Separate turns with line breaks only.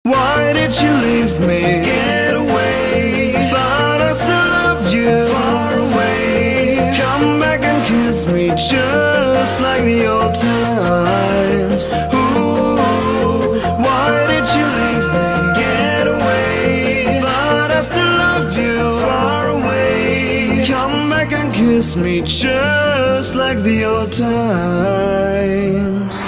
Why did you leave me? Get away, but I still love you. Far away, come back and kiss me just like the old times. Ooh, why did you leave me? Get away, but I still love you. Far away, come back and kiss me just like the old times.